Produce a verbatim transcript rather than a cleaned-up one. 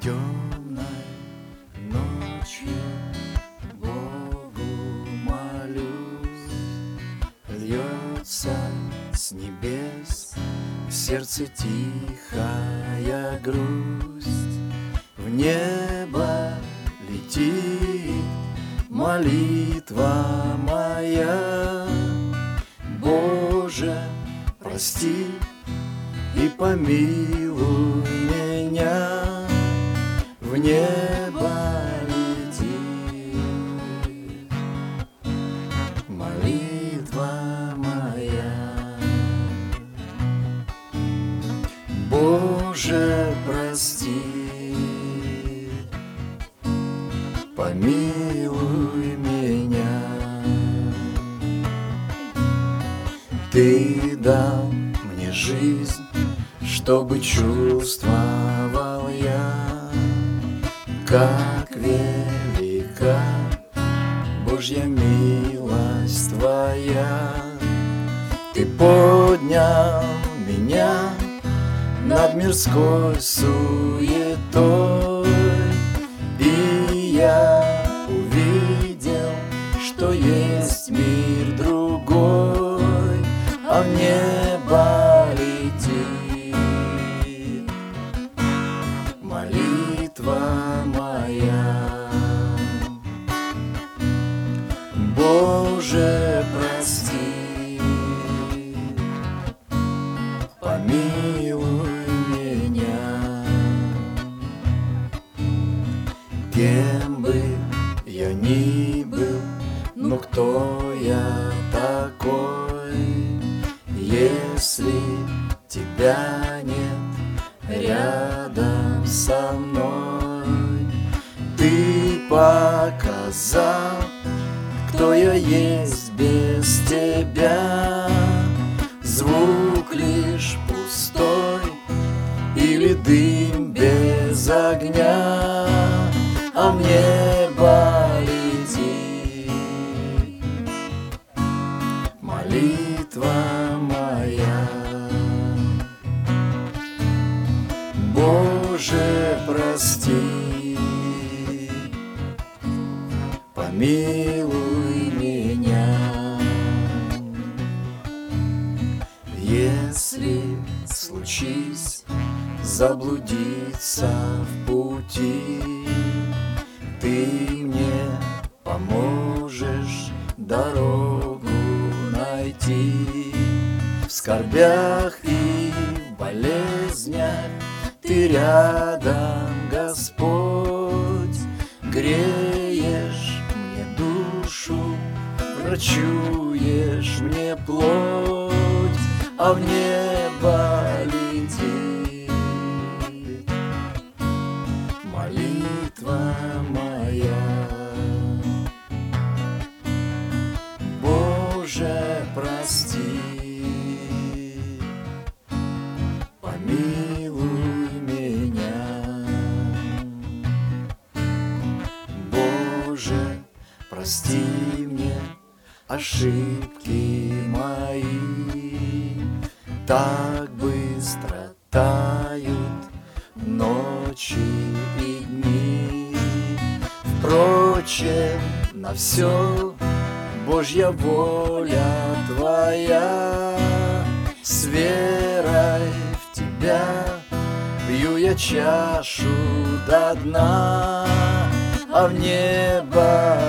темной ночью Богу молюсь. Льется с небес в сердце тихая грусть. В небо летит молитва моя. Боже, прости и помилуй меня. В небо летит молитва моя. Боже, прости, помилуй меня. Ты дал мне жизнь, чтобы чувствовал я, как велика Божья милость Твоя. Ты поднял меня над мирской суетой, и я увидел, что есть мир другой, а в небо летит молитва моя. Боже, прости, помилуй меня. Кем бы я ни был, но кто я такой, если тебя нет рядом со мной? Ты показал, кто я есть без тебя. Звук лишь пустой или дым без огня, а в небо летит молитва моя. Боже, прости, помилуй меня. Если случись заблудиться в пути, ты мне поможешь дорогу найти. В скорбях и в болезнях Ты рядом, Господь, греешь мне душу, врачуешь мне плоть, а в небо летит молитва моя. Боже, прости, помилуй меня. Боже, прости мне ошибки мои. Так быстро тают ночи и дни. Впрочем, на все Божья воля Твоя. С верой в Тебя пью я чашу до дна, а в небо